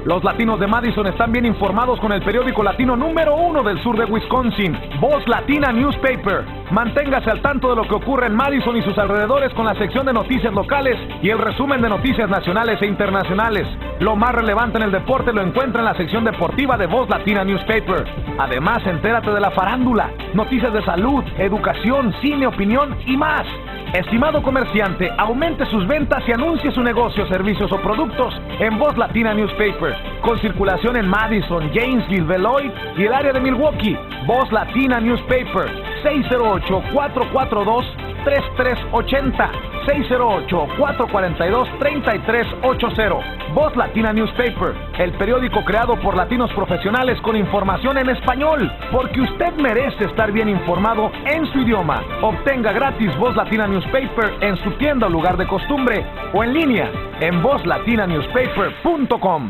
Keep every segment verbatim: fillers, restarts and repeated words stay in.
Los latinos de Madison están bien informados con el periódico latino número uno del sur de Wisconsin, Voz Latina Newspaper. Manténgase al tanto de lo que ocurre en Madison y sus alrededores con la sección de noticias locales y el resumen de noticias nacionales e internacionales. Lo más relevante en el deporte lo encuentra en la sección deportiva de Voz Latina Newspaper. Además, entérate de la farándula, noticias de salud, educación, cine, opinión y más. Estimado comerciante, aumente sus ventas y anuncie su negocio, servicios o productos en Voz Latina Newspaper, con circulación en Madison, Gainesville, Beloit y el área de Milwaukee. Voz Latina Newspaper, seis cero ocho, cuatro cuatro dos, tres tres ocho cero, seis cero ocho, cuatro cuatro dos, tres tres ocho cero. Voz Latina Newspaper, el periódico creado por latinos profesionales con información en español, porque usted merece estar bien informado en su idioma. Obtenga gratis Voz Latina Newspaper en su tienda o lugar de costumbre o en línea en voz latina newspaper punto com.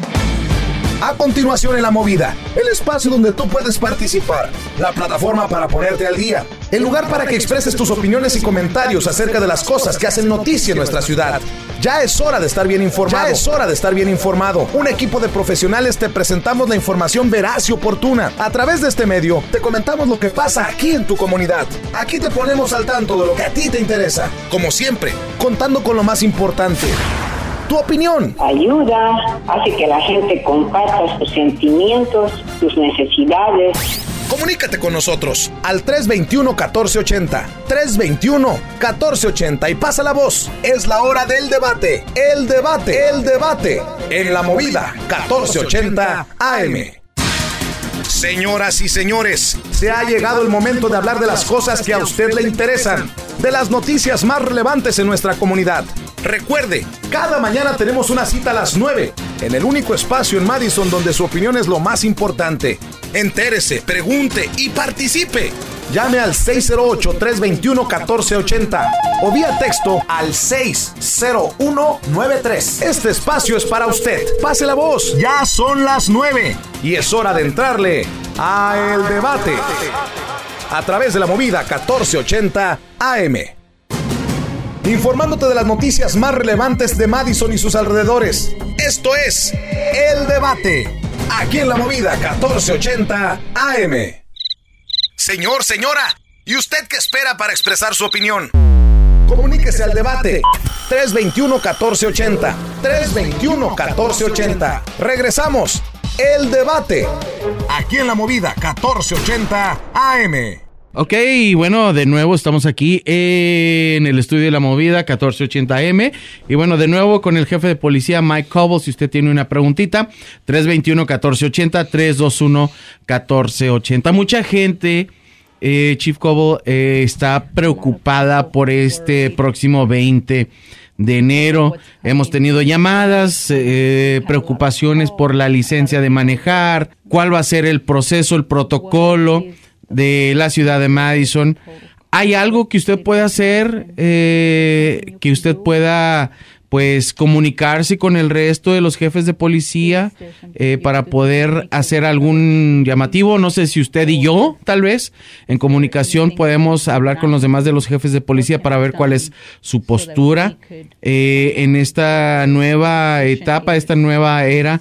A continuación en La Movida, el espacio donde tú puedes participar, la plataforma para ponerte al día, el lugar para que expreses tus opiniones y comentarios acerca de las cosas que hacen noticia en nuestra ciudad. Ya es hora de estar bien informado. Ya es hora de estar bien informado. Un equipo de profesionales te presentamos la información veraz y oportuna. A través de este medio, te comentamos lo que pasa aquí en tu comunidad. Aquí te ponemos al tanto de lo que a ti te interesa. Como siempre, contando con lo más importante: tu opinión. Ayuda, hace que la gente comparta sus sentimientos, sus necesidades. Comunícate con nosotros al tres dos uno, uno cuatro ocho cero, tres dos uno, uno cuatro ocho cero y pasa la voz. Es la hora del debate, el debate, el debate en La Movida catorce ochenta A M. Señoras y señores, se ha llegado el momento de hablar de las cosas que a usted le interesan, de las noticias más relevantes en nuestra comunidad. Recuerde, cada mañana tenemos una cita a las nueve, en el único espacio en Madison donde su opinión es lo más importante. Entérese, pregunte y participe. Llame al seis cero ocho, tres dos uno, uno cuatro ocho cero o vía texto al seis cero uno nueve tres. Este espacio es para usted. Pase la voz. Ya son las nueve y es hora de entrarle a El Debate a través de La Movida catorce ochenta A M. Informándote de las noticias más relevantes de Madison y sus alrededores. Esto es El Debate, aquí en La Movida catorce ochenta A M. Señor, señora, ¿y usted qué espera para expresar su opinión? Comuníquese al debate. tres dos uno, uno cuatro ocho cero, tres dos uno, uno cuatro ocho cero. Regresamos. El Debate, aquí en La Movida catorce ochenta A M. Ok, bueno, de nuevo estamos aquí en el estudio de La Movida catorce ochenta A M. Y bueno, de nuevo con el jefe de policía Mike Coble. Si usted tiene una preguntita, tres dos uno, uno cuatro ocho cero, tres dos uno, uno cuatro ocho cero. Mucha gente, eh, Chief Coble, eh, está preocupada por este próximo veinte de enero. Hemos tenido llamadas, eh, preocupaciones por la licencia de manejar, cuál va a ser el proceso, el protocolo de la ciudad de Madison. ¿Hay algo que usted pueda hacer, eh, que usted pueda, pues, comunicarse con el resto de los jefes de policía eh, para poder hacer algún llamativo? No sé si usted y yo, tal vez, en comunicación podemos hablar con los demás de los jefes de policía para ver cuál es su postura eh, en esta nueva etapa, esta nueva era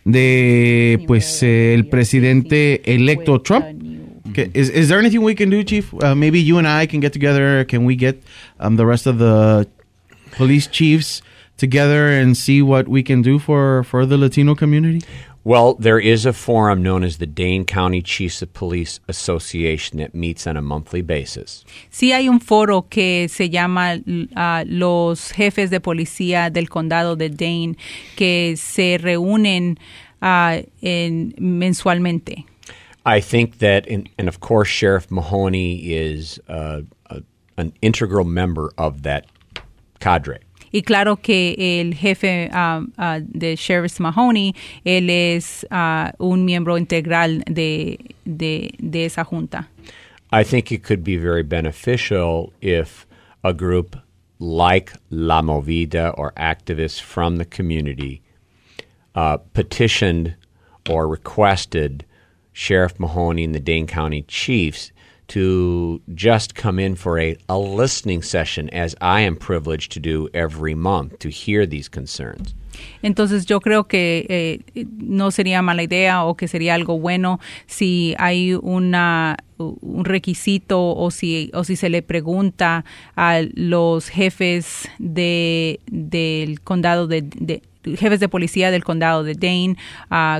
de, pues, eh, el presidente electo Trump. Okay. Is is there anything we can do, Chief? Uh, maybe you and I can get together. Can we get um, the rest of the police chiefs together and see what we can do for, for the Latino community? Well, there is a forum known as the Dane County Chiefs of Police Association that meets on a monthly basis. Sí, hay un foro que se llama uh, los jefes de policía del condado de Dane que se reúnen uh, en, mensualmente. I think that, in, and of course, Sheriff Mahoney is uh, a, an integral member of that cadre. Y claro que el jefe uh, uh, de Sheriff Mahoney, él es uh, un miembro integral de, de, de esa junta. I think it could be very beneficial if a group like La Movida or activists from the community uh, petitioned or requested Sheriff Mahoney and the Dane County Chiefs to just come in for a, a listening session, as I am privileged to do every month, to hear these concerns. Entonces yo creo que eh, no sería mala idea o que sería algo bueno si hay una un requisito o si o si se le pregunta a los jefes de del condado de, de jefes de policía del condado de Dane, uh,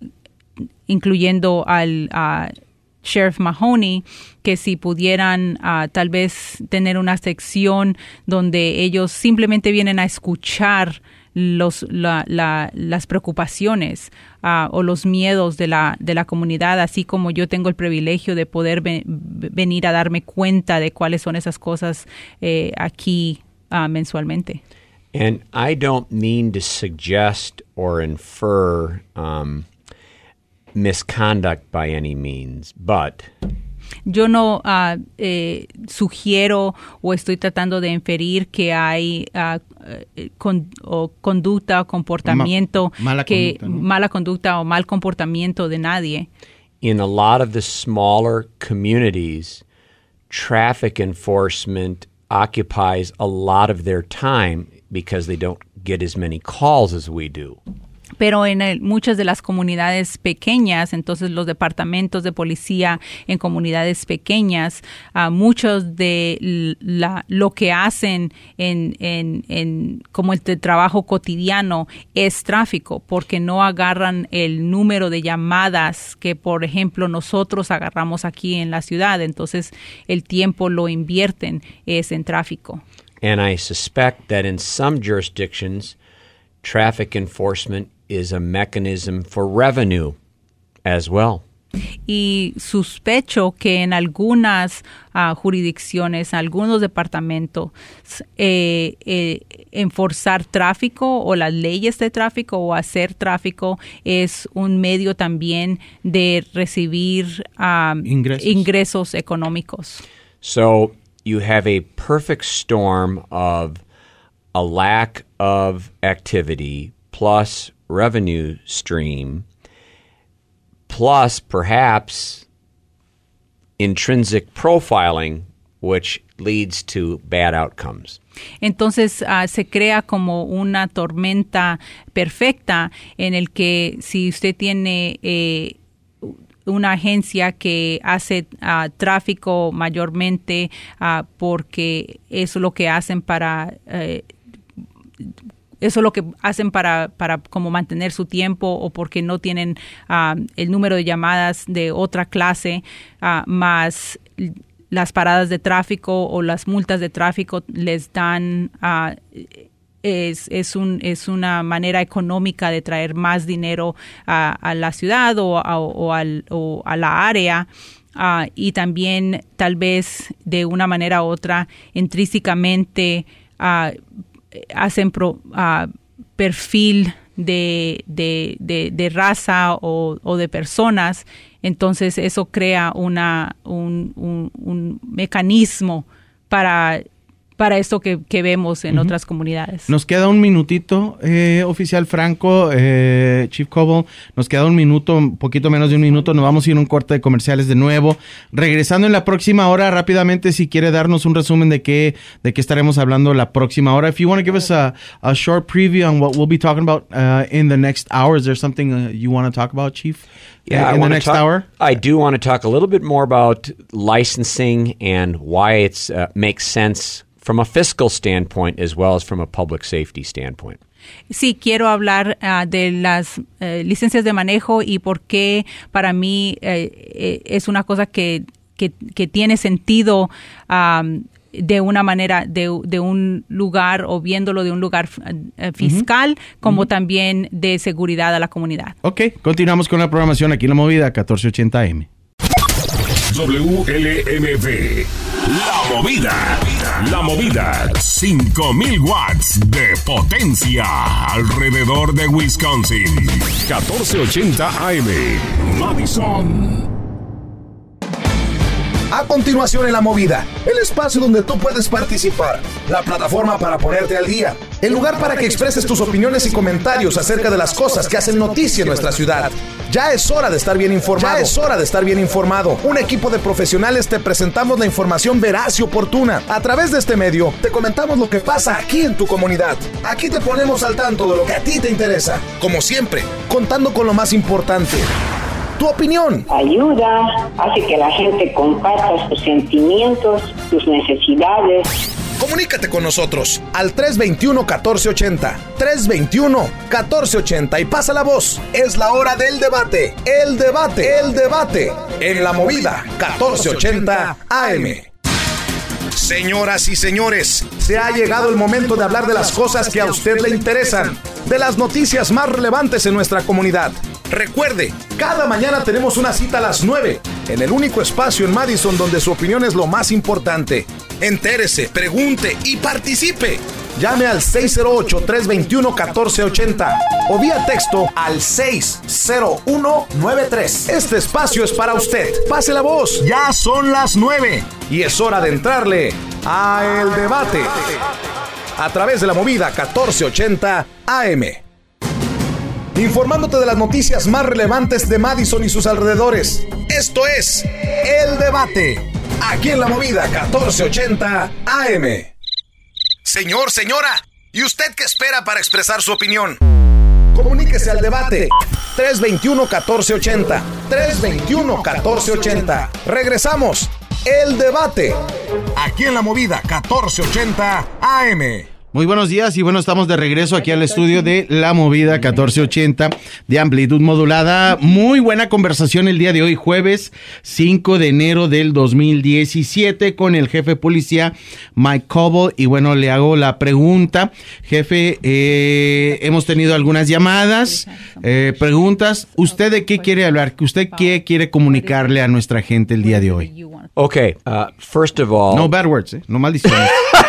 incluyendo al uh, Sheriff Mahoney, que si pudieran uh, tal vez tener una sección donde ellos simplemente vienen a escuchar los la, la, las preocupaciones uh, o los miedos de la de la comunidad, así como yo tengo el privilegio de poder ve, venir a darme cuenta de cuáles son esas cosas eh, aquí uh, mensualmente. And I don't mean to suggest or infer um, misconduct by any means, but yo no uh, eh, sugiero o estoy tratando de inferir que hay uh, con, o conducta o comportamiento, Ma- mala que conducta, ¿no? mala conducta o mal comportamiento de nadie. In a lot of the smaller communities, traffic enforcement occupies a lot of their time because they don't get as many calls as we do. Pero en el, muchas de las comunidades pequeñas, entonces los departamentos de policía en comunidades pequeñas, uh, muchos de la, lo que hacen en, en, en como el de trabajo cotidiano es tráfico, porque no agarran el número de llamadas que, por ejemplo, nosotros agarramos aquí en la ciudad. Entonces el tiempo lo invierten es en tráfico. And I suspect that in some jurisdictions, traffic enforcement is a mechanism for revenue as well. Y sospecho que en algunas uh, jurisdicciones, algunos departamentos, eh, eh, enforzar tráfico o las leyes de tráfico o hacer tráfico es un medio también de recibir um, ingresos. ingresos económicos. So you have a perfect storm of a lack of activity plus revenue stream, plus perhaps intrinsic profiling, which leads to bad outcomes. Entonces uh, se crea como una tormenta perfecta en el que si usted tiene eh, una agencia que hace uh, tráfico mayormente uh, porque eso es lo que hacen para eh, Eso es lo que hacen para, para como mantener su tiempo o porque no tienen uh, el número de llamadas de otra clase, uh, más las paradas de tráfico o las multas de tráfico les dan, uh, es, es, un, es una manera económica de traer más dinero uh, a la ciudad o a, o al, o a la área. Uh, y también tal vez de una manera u otra intrínsecamente uh, hacen pro, uh, perfil de, de, de, de raza o, o de personas, entonces eso crea una, un, un, un mecanismo para, para esto que, que vemos en uh-huh. otras comunidades. Nos queda un minutito, eh, oficial Franco, eh, Chief Coble, nos queda un minuto, un poquito menos de un minuto, nos vamos a ir a un corte de comerciales de nuevo. Regresando en la próxima hora, rápidamente, si quiere darnos un resumen de qué, de qué estaremos hablando la próxima hora. If you want to give us a, a short preview on what we'll be talking about uh, in the next hour, is there something uh, you want to talk about, Chief? Yeah, in I the next talk, hour? I do want to talk a little bit more about licensing and why it uh, makes sense from a fiscal standpoint as well as from a public safety standpoint. Sí, quiero hablar uh, de las uh, licencias de manejo y por qué para mí uh, eh, es una cosa que, que, que tiene sentido um, de una manera, de, de un lugar o viéndolo de un lugar uh, fiscal, uh-huh. como uh-huh. también de seguridad a la comunidad. Ok, continuamos con la programación aquí en La Movida, catorce ochenta A M. W L M V, La Movida, La Movida, cinco mil watts de potencia alrededor de Wisconsin. catorce ochenta A M, Madison. A continuación en La Movida, el espacio donde tú puedes participar, la plataforma para ponerte al día, el lugar para que expreses tus opiniones y comentarios acerca de las cosas que hacen noticia en nuestra ciudad. Ya es hora de estar bien informado. Ya es hora de estar bien informado. Un equipo de profesionales te presentamos la información veraz y oportuna. A través de este medio, te comentamos lo que pasa aquí en tu comunidad. Aquí te ponemos al tanto de lo que a ti te interesa. Como siempre, contando con lo más importante: tu opinión. Ayuda, hace que la gente comparta sus sentimientos, sus necesidades. Comunícate con nosotros al tres veintiuno, catorce ochenta, tres veintiuno, catorce ochenta y pasa la voz. Es la hora del debate, el debate, el debate en La Movida catorce ochenta A M. Señoras y señores, se ha llegado el momento de hablar de las cosas que a usted le interesan, de las noticias más relevantes en nuestra comunidad. Recuerde, cada mañana tenemos una cita a las nueve, en el único espacio en Madison donde su opinión es lo más importante. Entérese, pregunte y participe. Llame al seis cero ocho, tres veintiuno, catorce ochenta o vía texto al seis cero uno nueve tres. Este espacio es para usted. Pase la voz. Ya son las nueve y es hora de entrarle a El Debate a través de La Movida catorce ochenta A M. Informándote de las noticias más relevantes de Madison y sus alrededores. Esto es El Debate, aquí en La Movida catorce ochenta A M. Señor, señora, ¿y usted qué espera para expresar su opinión? Comuníquese al debate. tres veintiuno, catorce ochenta. tres veintiuno, catorce ochenta. Regresamos. El Debate, aquí en La Movida catorce ochenta A M. Muy buenos días y bueno, estamos de regreso aquí al estudio de La Movida catorce ochenta de amplitud modulada. Muy buena conversación el día de hoy, jueves cinco de enero del dos mil diecisiete, con el jefe de policía Mike Coble. Y bueno, le hago la pregunta, jefe, eh, hemos tenido algunas llamadas, eh, preguntas. ¿Usted de qué quiere hablar? ¿Usted qué quiere comunicarle a nuestra gente el día de hoy? Okay, uh, first of all... No bad words, eh? No maldiciones.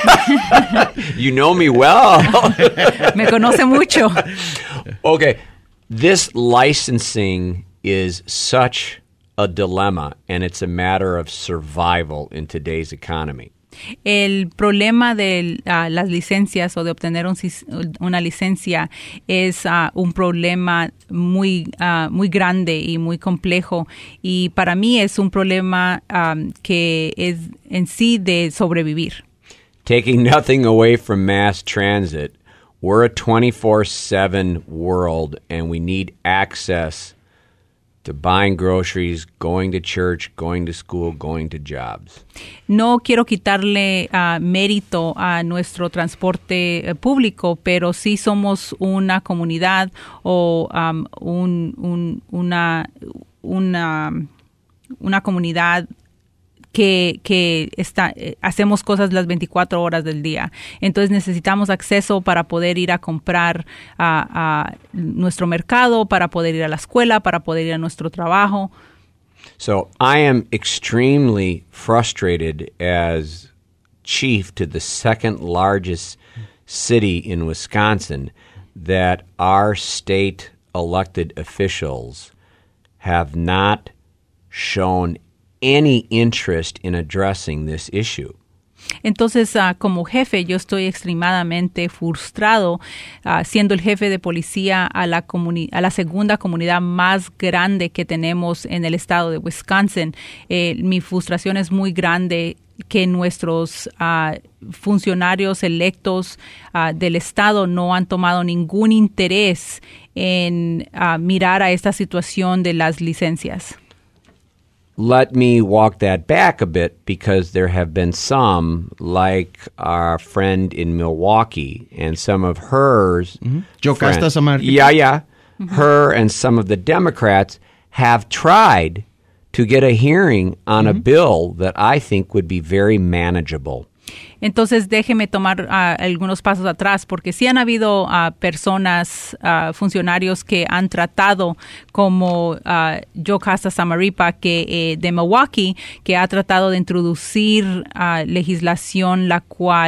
You know me well. Me conoce mucho. Okay, this licensing is such a dilemma, and it's a matter of survival in today's economy. El problema de uh, las licencias o de obtener un, una licencia es uh, un problema muy, uh, muy grande y muy complejo, y para mí es un problema um, que es en sí de sobrevivir. Taking nothing away from mass transit, we're a twenty-four seven world, and we need access to buying groceries, going to church, going to school, going to jobs. No quiero quitarle uh, mérito a nuestro transporte uh, público, pero sí somos una comunidad o um, un, un, una, una, una comunidad que, que está, eh, hacemos cosas las veinticuatro horas del día. Entonces necesitamos acceso para poder ir a comprar a, a nuestro mercado, para poder ir a la escuela, para poder ir a nuestro trabajo. So I am extremely frustrated as chief to the second largest city in Wisconsin that our state elected officials have not shown any interest in addressing this issue. Entonces, uh, como jefe, yo estoy extremadamente frustrado uh, siendo el jefe de policía a la, comuni- a la segunda comunidad más grande que tenemos en el estado de Wisconsin. Eh, mi frustración es muy grande que nuestros uh, funcionarios electos uh, del estado no han tomado ningún interés en uh, mirar a esta situación de las licencias. Let me walk that back a bit, because there have been some, like our friend in Milwaukee, and some of hers. Mm-hmm. Jocasta Samar. Yeah, yeah. Mm-hmm. Her and some of the Democrats have tried to get a hearing on mm-hmm. a bill that I think would be very manageable. Entonces, déjeme tomar uh, algunos pasos atrás, porque sí han habido uh, personas, uh, funcionarios que han tratado, como uh, Jocasta Samaripa, que eh, de Milwaukee, que ha tratado de introducir uh, legislación la cual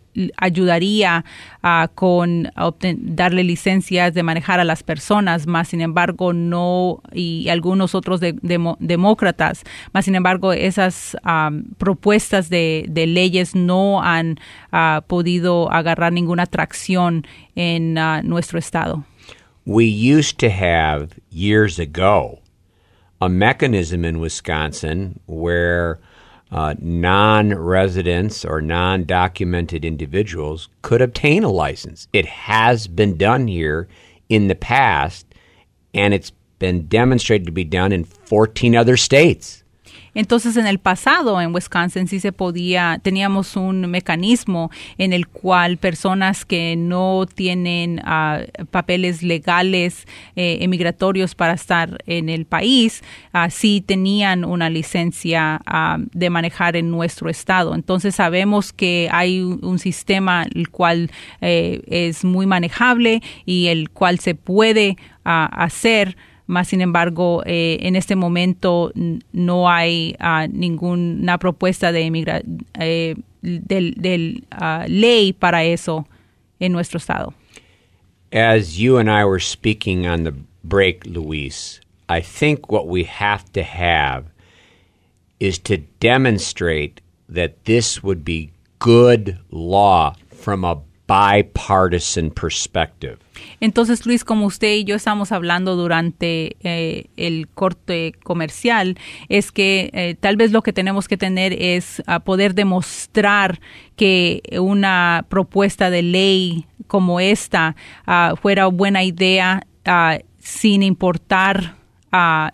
ayudaría uh, con obten- darle licencias de manejar a las personas, más sin embargo no, y algunos otros de, de, demócratas, más sin embargo esas um, propuestas de, de leyes no han uh, podido agarrar ninguna tracción en uh, nuestro estado. We used to have, years ago, a mechanism in Wisconsin where uh, non-residents or non-documented individuals could obtain a license. It has been done here in the past, and it's been demonstrated to be done in fourteen other states. Entonces, en el pasado, en Wisconsin, sí se podía, teníamos un mecanismo en el cual personas que no tienen uh, papeles legales eh, emigratorios para estar en el país, uh, sí tenían una licencia uh, de manejar en nuestro estado. Entonces, sabemos que hay un, un sistema el cual eh, es muy manejable y el cual se puede uh, hacer. Más sin embargo, eh, en este momento n- no hay uh, ninguna propuesta de emigra- eh, del, del uh, ley para eso en nuestro estado. As you and I were speaking on the break, Luis, I think what we have to have is to demonstrate that this would be good law from a bipartisan perspective. Entonces, Luis, como usted y yo estamos hablando durante eh, el corte comercial, es que eh, tal vez lo que tenemos que tener es uh, poder demostrar que una propuesta de ley como esta uh, fuera buena idea uh, sin importar uh,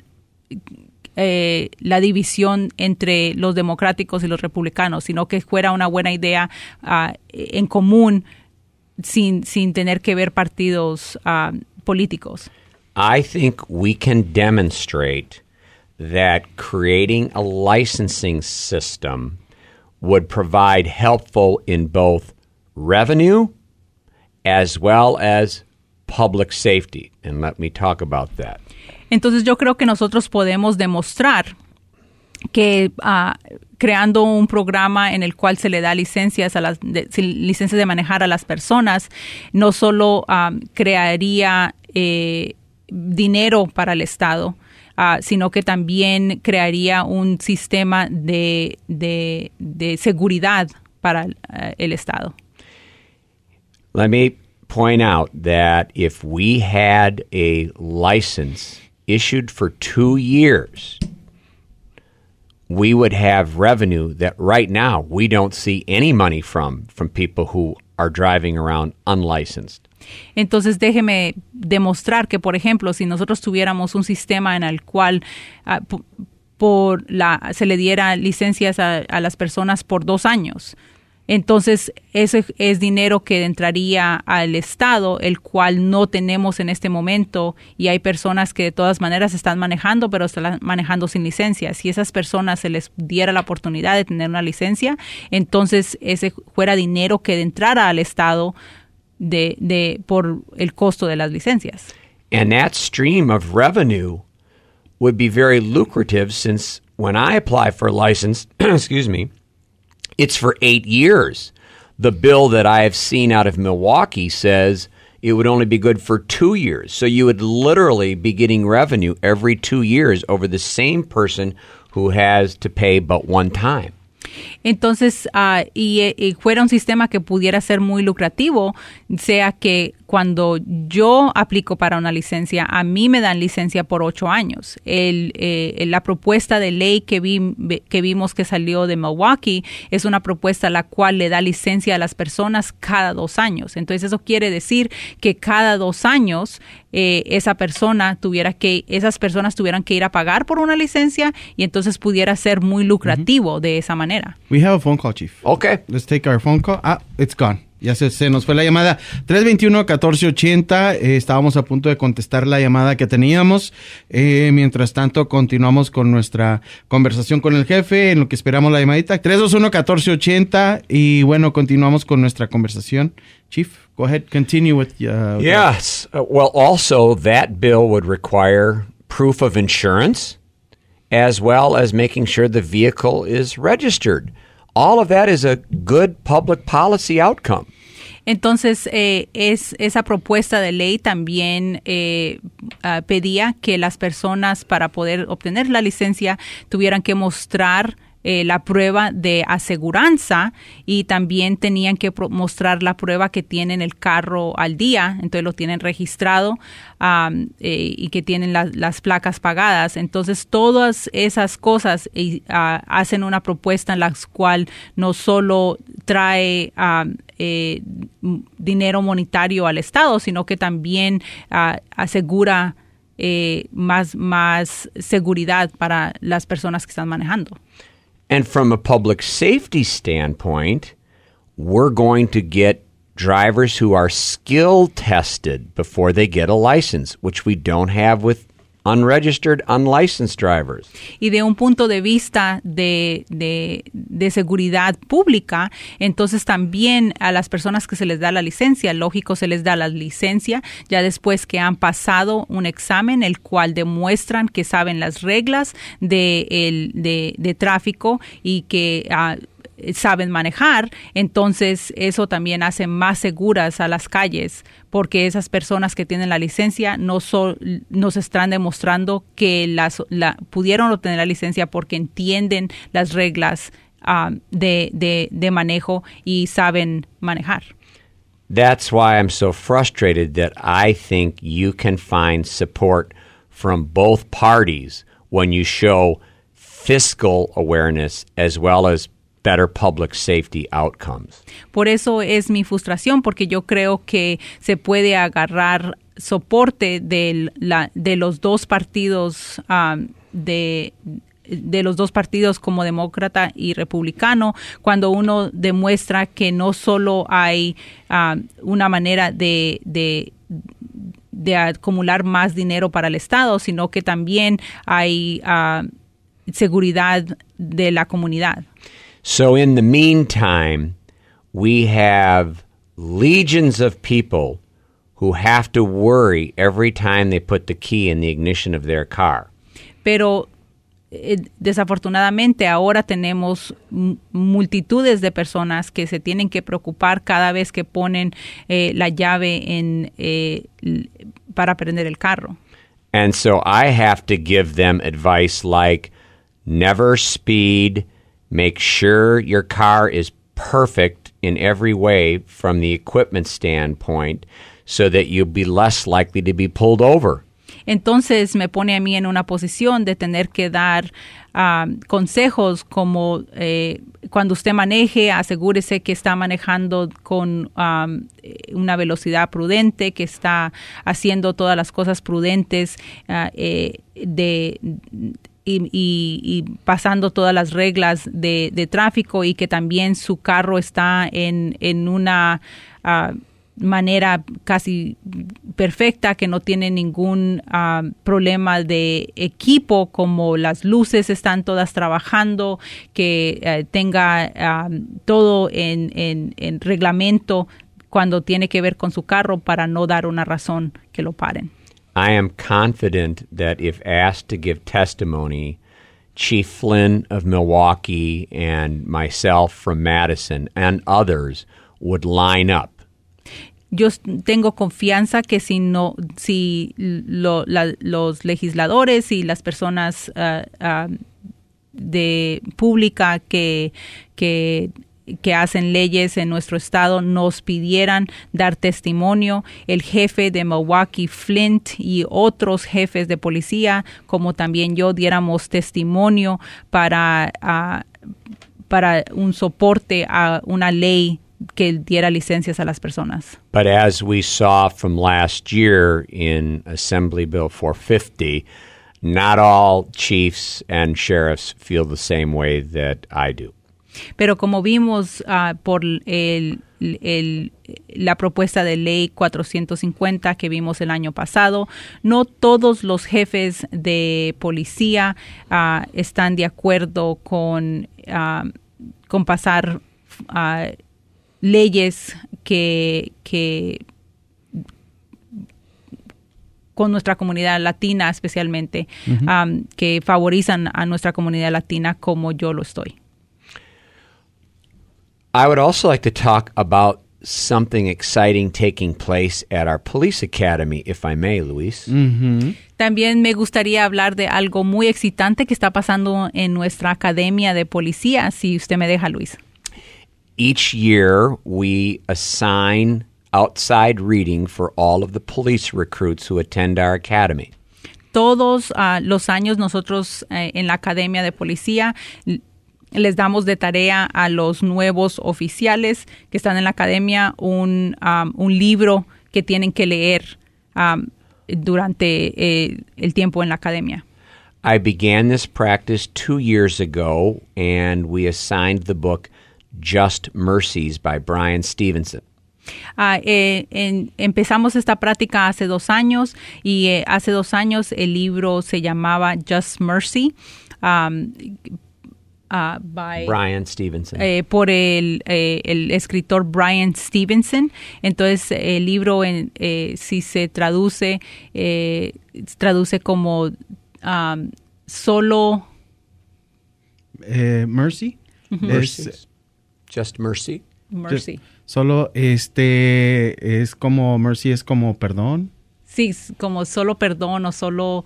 Eh, la división entre los democráticos y los republicanos, sino que fuera una buena idea uh, en común sin, sin tener que ver partidos uh, políticos. I think we can demonstrate that creating a licensing system would provide helpful in both revenue as well as public safety. And let me talk about that. Entonces yo creo que nosotros podemos demostrar que uh, creando un programa en el cual se le da licencias a las de, licencias de manejar a las personas, no solo um, crearía eh, dinero para el Estado, uh, sino que también crearía un sistema de, de, de seguridad para uh, el Estado. Let me point out that if we had a license issued for two years, we would have revenue that right now we don't see any money from, from people who are driving around unlicensed. Entonces, déjeme demostrar que, por ejemplo, si nosotros tuviéramos un sistema en el cual uh, p- por la, se le diera licencias a, a las personas por dos años, entonces ese es dinero que entraría al Estado, el cual no tenemos en este momento, y hay personas que de todas maneras están manejando, pero están manejando sin licencia. Si esas personas se les diera la oportunidad de tener una licencia, entonces ese fuera dinero que entrara al Estado de, de por el costo de las licencias. And that stream of revenue would be very lucrative, since when I apply for a license, excuse me, it's for eight years. The bill that I have seen out of Milwaukee says it would only be good for two years. So you would literally be getting revenue every two years over the same person who has to pay but one time. Entonces, uh, y, y fuera un sistema que pudiera ser muy lucrativo, sea que cuando yo aplico para una licencia, a mí me dan licencia por ocho años. El, eh, la propuesta de ley que, vi, que vimos que salió de Milwaukee es una propuesta la cual le da licencia a las personas cada dos años. Entonces, eso quiere decir que cada dos años eh, esa persona tuviera que, esas personas tuvieran que ir a pagar por una licencia, y entonces pudiera ser muy lucrativo mm-hmm. de esa manera. We have a phone call, Chief. Okay. Let's take our phone call. Ah, it's gone. Ya se, se nos fue la llamada. tres veintiuno, catorce ochenta. Eh, estábamos a punto de contestar la llamada que teníamos. Eh, mientras tanto, continuamos con nuestra conversación con el jefe, en lo que esperamos la llamadita. tres veintiuno, catorce ochenta. Y bueno, continuamos con nuestra conversación. Chief, go ahead, continue with... Uh, yes. Uh, well, also, that bill would require proof of insurance, as well as making sure the vehicle is registered. all of that is a good public policy outcome. Entonces, eh, es, esa propuesta de ley también eh, uh, pedía que las personas para poder obtener la licencia tuvieran que mostrar eh, la prueba de aseguranza y también tenían que pro- mostrar la prueba que tienen el carro al día, entonces lo tienen registrado um, eh, y que tienen la, las placas pagadas. Entonces, todas esas cosas eh, uh, hacen una propuesta en la cual no solo trae um, eh, dinero monetario al Estado, sino que también uh, asegura eh, más, más seguridad para las personas que están manejando. And from a public safety standpoint, we're going to get drivers who are skill tested before they get a license, which we don't have with unregistered, unlicensed drivers. Y de un punto de vista de, de, de seguridad pública, entonces también a las personas que se les da la licencia, lógico, se les da la licencia ya después que han pasado un examen, el cual demuestran que saben las reglas de, el, de, de tráfico y que uh, saben manejar. Entonces eso también hace más seguras a las calles, porque esas personas que tienen la licencia no so, nos están demostrando que las, la, pudieron obtener la licencia porque entienden las reglas uh, de, de, de manejo y saben manejar. That's why I'm so frustrated that I think you can find support from both parties when you show fiscal awareness as well as better public safety outcomes. Por eso es mi frustración, porque yo creo que se puede agarrar soporte de, la, de los dos partidos um, de de los dos partidos como demócrata y republicano, cuando uno demuestra que no solo hay uh, una manera de, de de acumular más dinero para el Estado, sino que también hay uh, seguridad de la comunidad. So in the meantime, we have legions of people who have to worry every time they put the key in the ignition of their car. Pero eh, desafortunadamente ahora tenemos m- multitudes de personas que se tienen que preocupar cada vez que ponen eh, la llave en eh, l- para prender el carro. And so I have to give them advice like never speed. Make sure your car is perfect in every way from the equipment standpoint so that you'll be less likely to be pulled over. Entonces me pone a mí en una posición de tener que dar uh, consejos como eh, cuando usted maneje, asegúrese que está manejando con um, una velocidad prudente, que está haciendo todas las cosas prudentes uh, eh, de... Y, y, y pasando todas las reglas de, de tráfico, y que también su carro está en, en una uh, manera casi perfecta, que no tiene ningún uh, problema de equipo, como las luces están todas trabajando, que uh, tenga uh, todo en, en, en reglamento cuando tiene que ver con su carro, para no dar una razón que lo paren. I am confident that if asked to give testimony, Chief Flynn of Milwaukee and myself from Madison and others would line up. Yo tengo confianza que si no, si lo, la, los legisladores y las personas uh, uh, de pública que que que hacen leyes en nuestro estado nos pidieran dar testimonio, el jefe de Milwaukee, Flint, y otros jefes de policía, como también yo, diéramos testimonio para, uh, para un soporte a una ley que diera licencias a las personas. But as we saw from last year in Assembly Bill four fifty, not all chiefs and sheriffs feel the same way that I do. Pero como vimos uh, por el, el, la propuesta de ley cuatrocientos cincuenta que vimos el año pasado, no todos los jefes de policía uh, están de acuerdo con, uh, con pasar uh, leyes que, que con nuestra comunidad latina especialmente, uh-huh. um, que favorizan a nuestra comunidad latina como yo lo estoy. I would also like to talk about something exciting taking place at our police academy, if I may, Luis. Ujú. También me gustaría hablar de algo muy excitante que está pasando en nuestra academia de policía, si usted me deja, Luis. Each year, we assign outside reading for all of the police recruits who attend our academy. Todos uh, los años nosotros eh, en la academia de policía l- les damos de tarea a los nuevos oficiales que están en la academia un, um, un libro que tienen que leer um, durante eh, el tiempo en la academia. I began this practice two years ago, and we assigned the book Just Mercies by Brian Stevenson. Ah, eh, en- empezamos esta práctica hace dos años y eh, hace dos años el libro se llamaba Just Mercy um, ah, by, Brian Stevenson. eh, por el, eh, el escritor Brian Stevenson. Entonces el libro en, eh, si se traduce eh, traduce como um, solo Eh, Mercy. Mercies. Es, Just Mercy. mercy. solo este es como Mercy es como perdón. Sí, s- como solo perdón o solo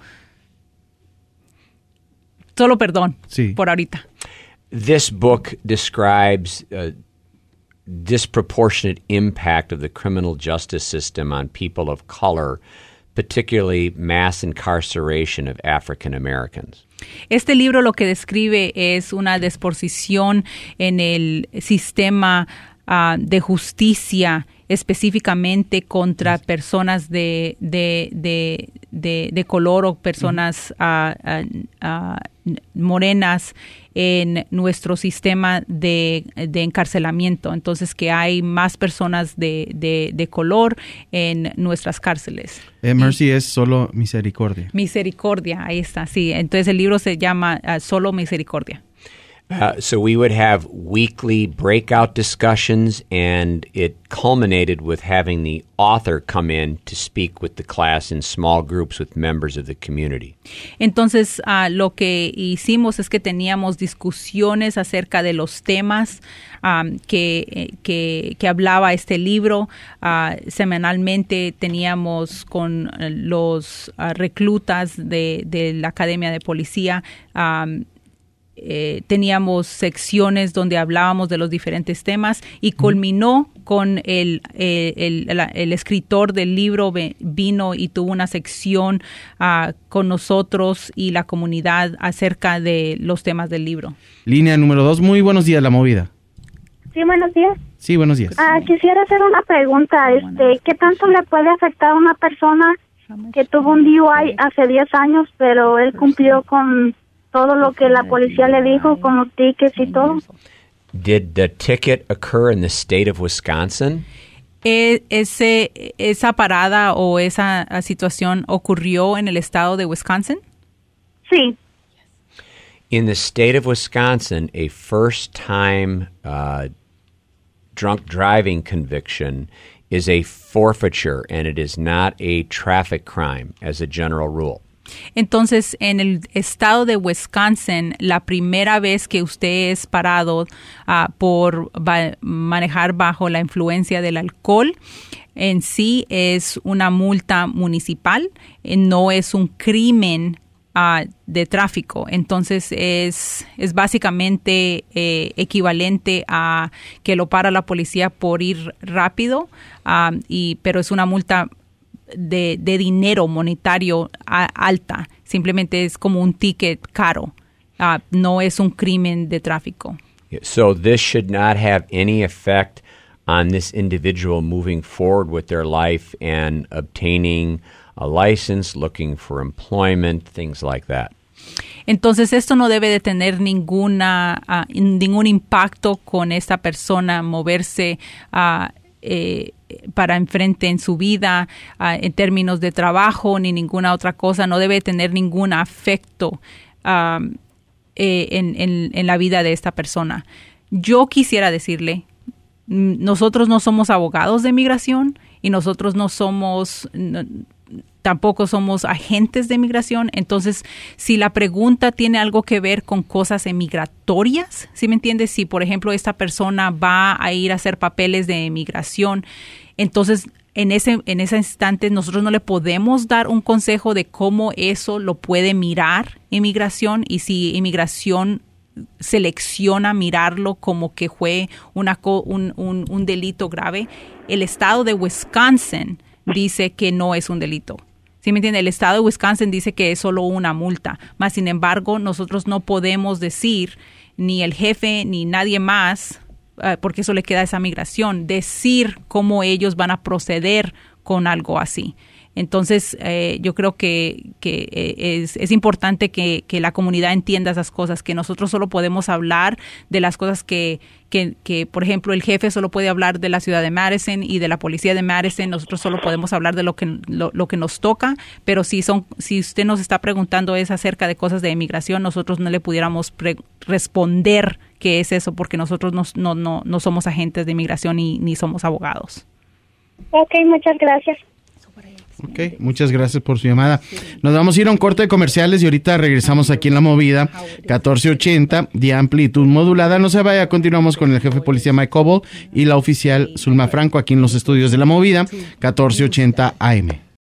solo perdón Sí. por ahorita. This book describes uh, disproportionate impact of the criminal justice system on people of color, particularly mass incarceration of African Americans. Este libro lo que describe es una desposición en el sistema ah, de justicia, específicamente contra personas de, de, de, de, de color o personas ah, ah, ah, morenas en nuestro sistema de, de encarcelamiento. Entonces, que hay más personas de, de, de color en nuestras cárceles. Eh, Mercy es solo misericordia. Misericordia, ahí está, sí. Entonces el libro se llama uh, Solo Misericordia. Uh, so we would have weekly breakout discussions, and it culminated with having the author come in to speak with the class in small groups with members of the community. Entonces uh, lo que hicimos es que teníamos discusiones acerca de los temas um, que, eh, que, que hablaba este libro. Uh, semanalmente teníamos con uh, los uh, reclutas de, de la Academia de Policía um, Eh, teníamos secciones donde hablábamos de los diferentes temas y culminó con el, eh, el, el, el escritor del libro ve- vino y tuvo una sección uh, con nosotros y la comunidad acerca de los temas del libro. Línea número dos. Muy buenos días, La Movida. Sí, buenos días. Sí, buenos días. Ah, quisiera hacer una pregunta. Este, ¿qué tanto le puede afectar a una persona que tuvo un D U I hace diez años, pero él cumplió con todo lo que la policía le dijo, con los tickets y todo? Did the ticket occur in the state of Wisconsin? E- ese, ¿Esa parada o esa uh, situación ocurrió en el estado de Wisconsin? Sí. In the state of Wisconsin, a first-time uh, drunk driving conviction is a forfeiture, and it is not a traffic crime as a general rule. Entonces, en el estado de Wisconsin, la primera vez que usted es parado uh, por ba- manejar bajo la influencia del alcohol, en sí es una multa municipal, eh, no es un crimen uh, de tráfico. Entonces, es, es básicamente eh, equivalente a que lo para la policía por ir rápido, uh, y, pero es una multa De, de dinero monetario a, alta. Simplemente es como un ticket caro. Uh, no es un crimen de tráfico. So this should not have any effect on this individual moving forward with their life and obtaining a license, looking for employment, things like that. Entonces esto no debe de tener ninguna uh, ningún impacto con esta persona moverse a uh, Eh, para enfrente en su vida, uh, en términos de trabajo ni ninguna otra cosa. No debe tener ningún afecto um, eh, en, en, en la vida de esta persona. Yo quisiera decirle, nosotros no somos abogados de migración y nosotros no somos, no, tampoco somos agentes de migración. Entonces, si la pregunta tiene algo que ver con cosas migratorias, ¿sí me entiendes? Si, por ejemplo, esta persona va a ir a hacer papeles de migración, entonces en ese, en ese instante nosotros no le podemos dar un consejo de cómo eso lo puede mirar inmigración, y si inmigración selecciona mirarlo como que fue una, un, un, un delito grave. El estado de Wisconsin dice que no es un delito. ¿Sí me entiende? El estado de Wisconsin dice que es solo una multa. Más sin embargo, nosotros no podemos decir, ni el jefe ni nadie más, uh, porque eso le queda a esa migración, decir cómo ellos van a proceder con algo así. Entonces, eh, yo creo que, que es, es importante que, que la comunidad entienda esas cosas, que nosotros solo podemos hablar de las cosas que, que, que, por ejemplo, el jefe solo puede hablar de la ciudad de Madison y de la policía de Madison. Nosotros solo podemos hablar de lo que, lo, lo que nos toca, pero si, son, si usted nos está preguntando es acerca de cosas de inmigración, nosotros no le pudiéramos pre- responder qué es eso, porque nosotros no, no, no, no somos agentes de inmigración ni, ni somos abogados. Ok, muchas gracias. Ok, muchas gracias por su llamada. Nos vamos a ir a un corte de comerciales y ahorita regresamos aquí en La Movida, catorce ochenta, de amplitud modulada. No se vaya, continuamos con el jefe de policía Mike Coble y la oficial Zulma Franco aquí en los estudios de La Movida, catorce ochenta A M.